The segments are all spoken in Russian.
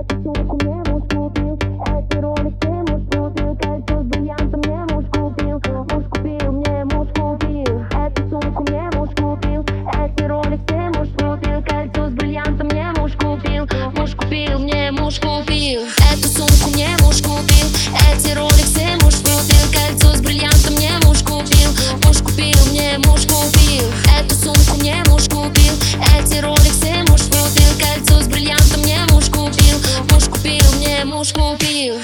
Эту сумку мне муж купил, эти ролики муж купил, кольцо с бриллиантом мне муж купил, мне муж купил. Эту сумку мне муж купил, эти ролики муж купил, кольцо с бриллиантом мне муж купил, мне муж купил. Эту сумку мне муж купил, эти ролики муж купил, кольцо с бриллиантом мне муж купил, мне муж купил. Эту сумку мне муж купил, эти ролики муж купил, кольцо с бриллиантом мне муж купил, мне муж купил.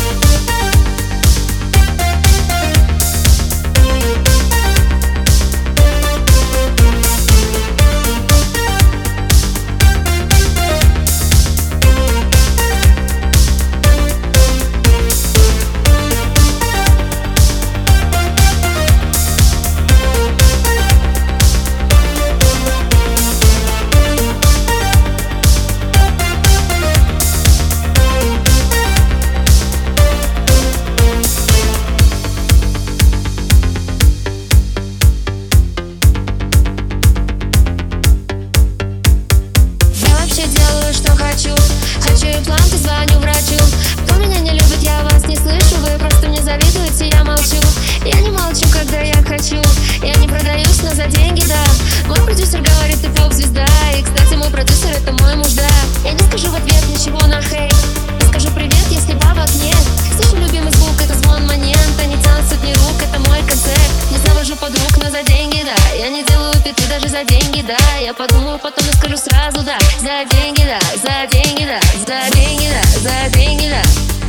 Хочу импланты, звоню врачу. Кто меня не любит, я вас не слышу. Вы просто мне завидуете, я молчу. Я не молчу, когда я хочу. Я не продаюсь, но за деньги, да. Мой продюсер говорит, ты поп-звезда. И, кстати, мой продюсер — это мой муж, да. Я не скажу в ответ ничего на хейт. Я скажу привет, если бабок нет. Слышу любимый звук, это звон монет. Они тянут сотни рук, это мой концерт. Не завожу подруг, но за деньги, да. Я не делаю петы даже за деньги, да. Я подумаю потом и скажу сразу, да. За деньги, да, за деньги, да. За деньги, да, за деньги, да.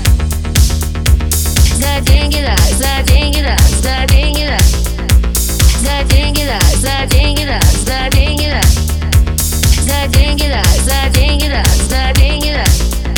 За деньги, да, за деньги, да. За деньги, да. За деньги, да, за деньги, да. За деньги, да. За деньги, да, за деньги, да. За деньги, да.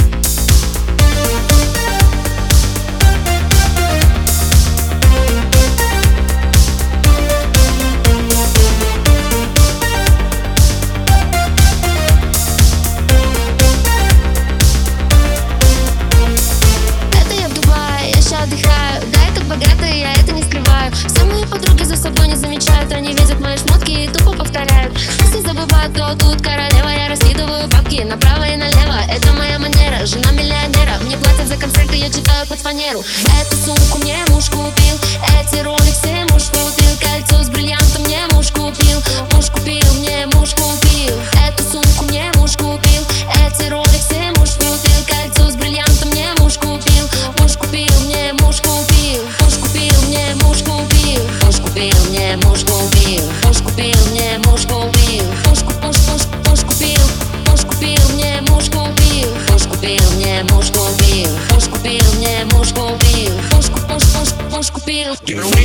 Отдыхаю, да, я как богатая, я это не скрываю. Все мои подруги за собой не замечают. Они видят мои шмотки и тупо повторяют. Если забывают, то тут королева. Я раскидываю бабки направо и налево. Это моя манера, жена миллионера. Мне платят за концерты, я читаю под фанеру. Эту сумку мне муж купил, эти роликсы муж купил, кольцо с бриллиантом мне муж купил, мне муж купил. Эту сумку мне муж купил, эти роликсы муж купил, кольцо с бриллиантом мне муж купил, мне муж купил, мне муж купил, мне муж купил, мне муж купил, мне муж купил, мне муж купил, мне муж купил,